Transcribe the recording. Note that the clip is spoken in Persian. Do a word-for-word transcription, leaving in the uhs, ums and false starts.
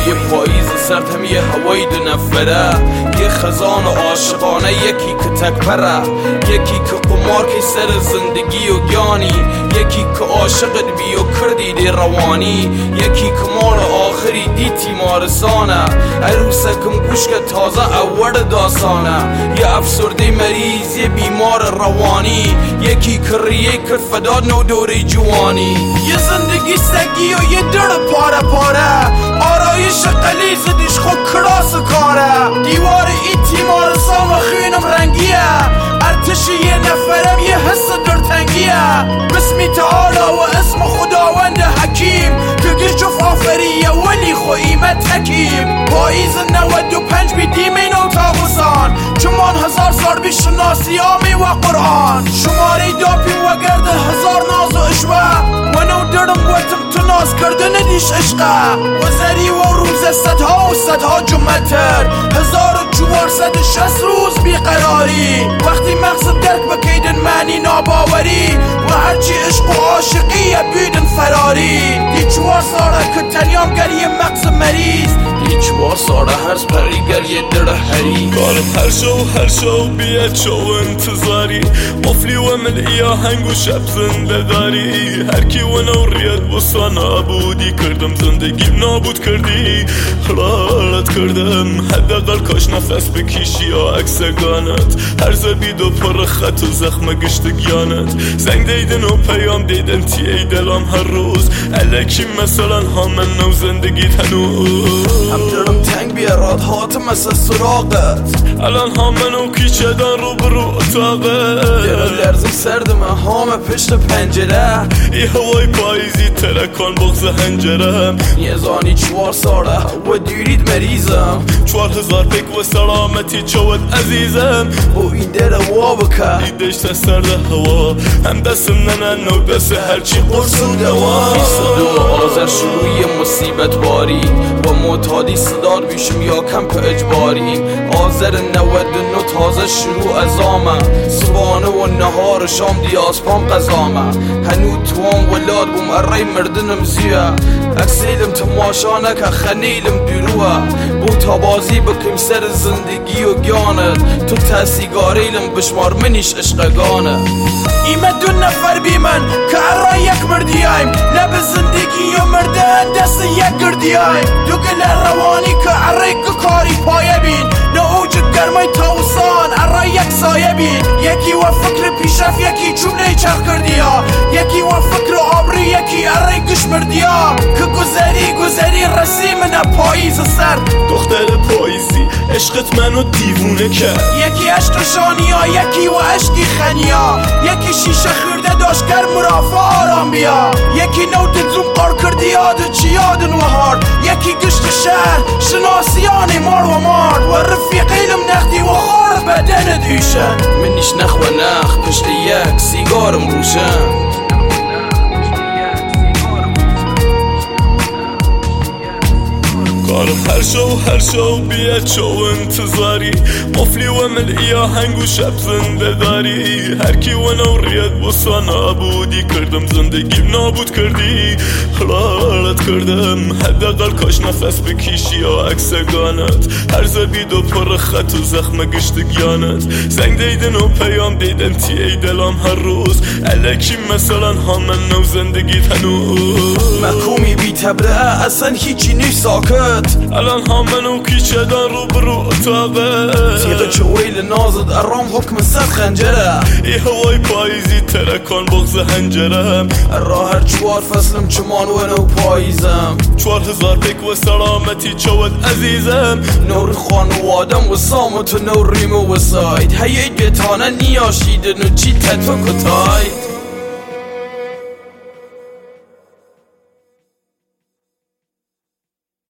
یه پاییز سرد هم یه هوای دو نفره، یه خزان عاشقانه یکی که تکبره، یکی که قمار که سر زندگی و گیانی، یکی که عاشقت بی و کردی دی روانی، یکی که مال آخری دی تیمارسانه، عروسکم گوش که تازه اول داستانه، یه افسرده مریض یه بیمار روانی، یکی که ریه کرد فداد نو دوره جوانی، یه زندگی سگی و یه در پاره پاره، آرایش قلیز دیش خود کراس کاره، دیوار ای تیمارستان و خینم رنگیه، ارتش یه نفرم یه حس درتنگیه، بسمی تعالی و اسم خداوند حکیم، که گشت آفریه ولی خویمت حکیم، پاییز نود و پنج بیدیم این اتاقوسان، چمان هزار سال بی شناسی آمی و قرآن، شماره داپی و گرد هزار ناز و اشوه، و نو درم گوتم تو ناز کردن دیش عشقه، و زری و روز صدها و صدها جمعتر، هزار و چوارصد و شست روز بیقراری، وقتی مقصد درک بکیدن معنی ناباوری، و هرچی عشق و عاشقیه بیدن فراری، دی چوار ساله که تنیام گر یه مغز مریض، دی چوار ساله هرز پری گر یه در حریف، کارم هر شو هر شو بیاد شو انتظاری، قفلی و ملئی آهنگ و شب زنده داری، هرکی و نوریت بسا نابودی کردم، زندگیم نابود کردی، خلالت کردم، حداقل کاش نفس بکشی یا عکسگانت، هر زبید و پر خط و زخم گشتگیانت، زنگ دیدن و پیام دیدن تی ای دلم هر روز، الکی مثلا همن نو زندگیت هنوز، هم درم تنگ بیاراد هاتم مثل سراغت، الان همن و کیچه دان رو برو اتاقت، درم لرزم سرد من همه پشت پنجره، ای هوای پاییزی ترکان بغز هنجرم، یه زانی چوار ساله و دیرید مریضم، چوار هزار پک و سلامتی چوت عزیزم، و ای در وا بکه ای دشت سرد هوا، هم دستم ننن و دست هرچی قرص و دوا، بیست و دو آذر شروعی مصیبت باری، با معتادی صدار بیشم یا کمپ اجباری، آذر نود و نه تازه شروع از آمه، صبانه و نهار شام دی آسپام قزامه، هنو توان ولاد بوم ارای مردنم زیه، اکسیلم تماشا نکه خنیلم دروه، بو تابازی بکم سر زندگی و گیانت، تو تسیگاریلم بشمار منیش عشقگانه، ایمه دو نفر بی من که ارای یک مردیایم، لب زندگی و مردن دست یک گردیایم، دو گل روانی که ارای کاری پایه بین، نه اوج گرمای تاوسان ارای یک سایه بین، یکی و فکر پیشرف یکی جمله چرخ کردیا، یکی و فکر آبری یکی ارای گش مردیا، که گذری گذری رسیم نه پاییز سر، دختر پاییزی عشقت منو دیوونه کرد، یکی عشق شانیا یکی و عشقی خنیا، یکی شیشه خورده داشتگر مرافع آرام بیا، یکی نوت زوم قار کردی یاد چی یادن و هارد، یکی گشت شهر شناسیان مار و مار، و رفیقیلم نختی و خار بدن دیشن، منیش نخ و نخ پشت یک سیگارم روشن. کارم هر شو هر شو بیاد شو انتظاری، قفلی و ملئی آهنگ و شب زنده داری، هرکی و نوریت بسا نابودی کردم، زندگیم نابود کردی، خلالت کردم، حداقل کاش نفس بکشی یا عکسگانت، هر زبید و پر خط و زخم گشتگیانت، زنگ دیدن و پیام دیدن تی ای دلم هر روز، الکی مثلا همن نو زندگیت هنوز، محکومی بی تبره اصلا هیچی نیش ساکت، الان همن و کیچه دان رو برو اتاقت، تیغ چویل نازد ارام حکم صد خنجره، ای هوای پاییزی ترکان بغز هنجرم، راه هر چوار فصلم چمان و نو پاییزم، چوار هزار پک و سلامتی چوت عزیزم، نور خانوادم و سامت و نور ریم و وساید، هیید بیتانه نیاشیدن و چی تتو کتاید.